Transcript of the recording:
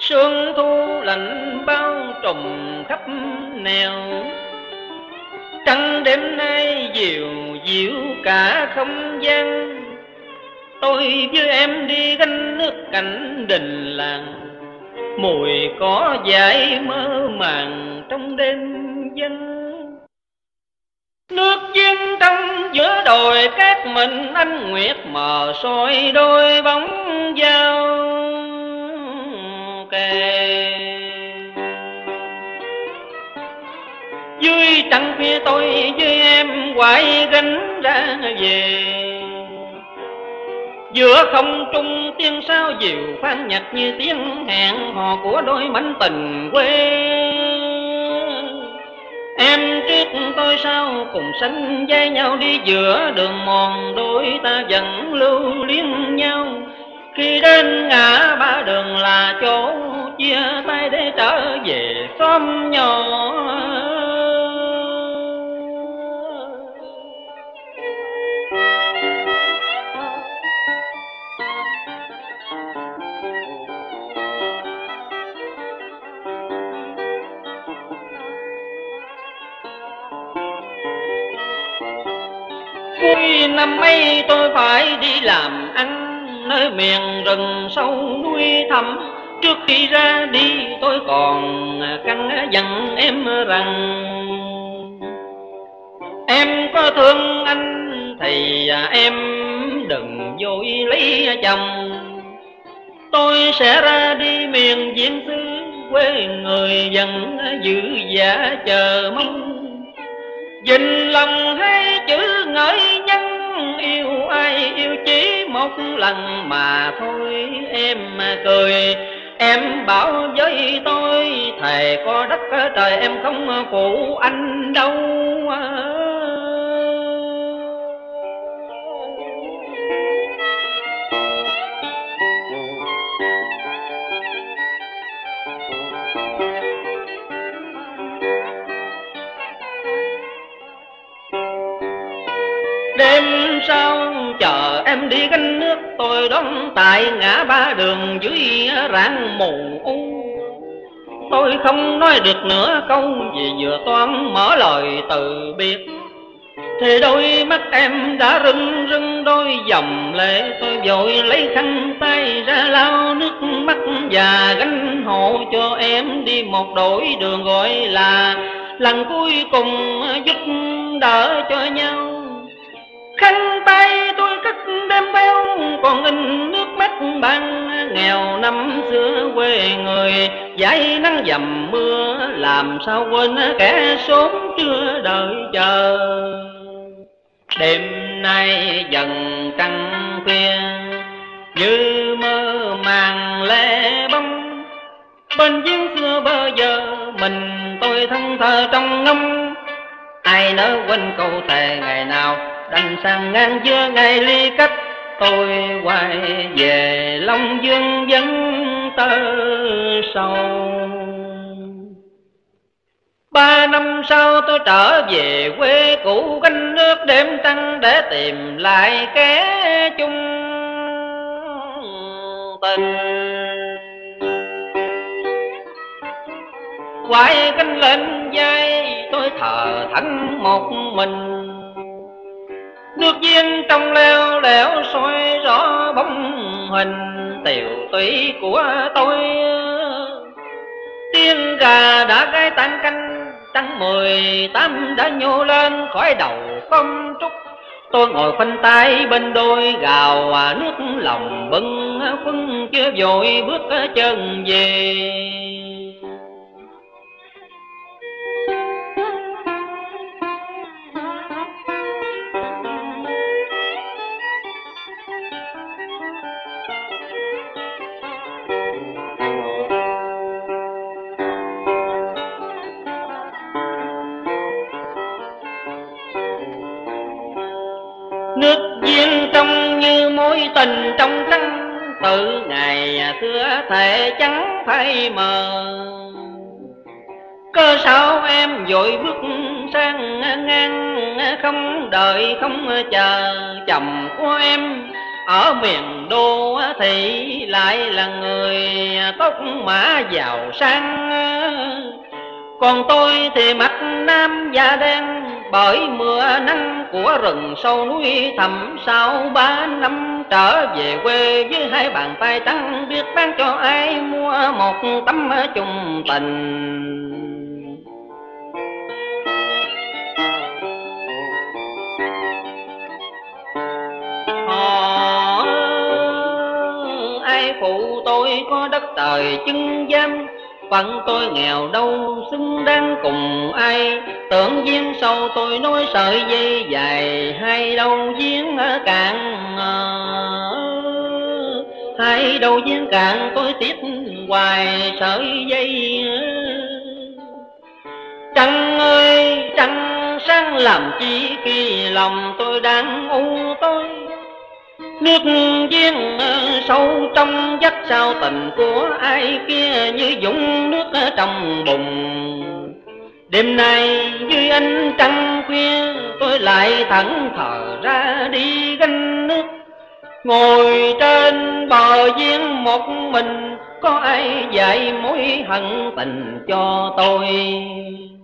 Sương thu lạnh bao trùm khắp nẻo, trăng đêm nay dịu dịu cả không gian. Tôi với em đi gánh nước cạnh đình làng, mùi cỏ dại mơ màng trong đêm vắng. Nước giếng trong giữa đồi cát mình anh nguyệt mờ soi đôi bóng dao kề. Dưới trăng khuya tôi với em quay gánh ra về, giữa không trung tiếng sao dịu phan nhạc như tiếng hẹn hò của đôi mảnh tình quê. Em trước tôi sau cùng sánh vai nhau đi giữa đường mòn, đôi ta vẫn lưu luyến nhau. Khi đến ngã ba đường là chỗ chia tay để trở về xóm nhỏ. Cuối năm ấy tôi phải đi làm ăn nơi miền rừng sâu núi thẳm. Trước khi ra đi tôi còn căn dặn em rằng, em có thương anh thì em đừng vội lấy chồng. Tôi sẽ ra đi miền Viễn xứ, quê người vẫn giữ dạ chờ mong. Dình lòng hai chữ ngợi nhân, yêu ai yêu chỉ một lần mà thôi. Em cười, em bảo với tôi, thề có đất trời em không phụ anh đâu. Đêm sau chờ em đi gánh nước, tôi đón tại ngã ba đường dưới rạng mù u. Tôi không nói được nửa câu vì vừa toan mở lời từ biệt, thì đôi mắt em đã rưng rưng đôi dòng lệ. Tôi vội lấy khăn tay ra lau nước mắt và gánh hộ cho em đi một đổi đường, gọi là lần cuối cùng giúp đỡ cho nhau. Khăn tay tôi cất đem theo, còn in nước mắt ban nghèo năm xưa quê người. Dãi nắng dầm mưa làm sao quên kẻ sớm chưa đợi chờ. Đêm nay dần trăng khuya như mơ màng lẻ bóng, bên giếng xưa bơ giờ mình tôi thân thờ trong ngông. Ai nỡ quên câu thề ngày nào đành sang ngang giữa ngày ly cách. Tôi quay về Long Dương vẫn tơ sầu. 3 năm sau tôi trở về quê cũ, gánh nước đêm trăng để tìm lại kẻ chung tình. Quay gánh lên vai tôi thờ thánh một mình, nước giếng trong leo lẻo soi rõ bóng hình tiều tụy của tôi. Tiếng gà đã gáy tan canh, trăng 18 đã nhô lên khỏi đầu con trúc. Tôi ngồi khoanh tay bên đôi gào nước lòng bưng phân, chưa vội bước chân về. Nước giếng trong như mối tình trong trăng, từ ngày xưa thể chẳng phải mờ. Cơ sao em vội bước sang ngang, không đợi không chờ chồng của em ở miền đô thì lại là người tóc mã giàu sang, còn tôi thì mặt nam da đen, bởi mưa nắng của rừng sâu núi thẳm. Sau 3 năm trở về quê với 2 bàn tay trắng, biết bán cho ai mua một tấm chung tình. Ai phụ tôi có đất trời chứng giam, phận tôi nghèo đâu xứng đáng cùng ai. Tưởng giếng sâu tôi nói sợi dây dài, hay đâu giếng cạn hay đâu giếng cạn tôi tiếc hoài sợi dây. Trăng ơi trăng sáng làm chi khi lòng tôi đang u tối, nước giếng sâu trong vách sao tình của ai kia như dũng nước trong bùn. Đêm nay dưới ánh trăng khuya tôi lại thẫn thờ ra đi gánh nước, ngồi trên bờ giếng một mình, có ai dạy mối hận tình cho tôi.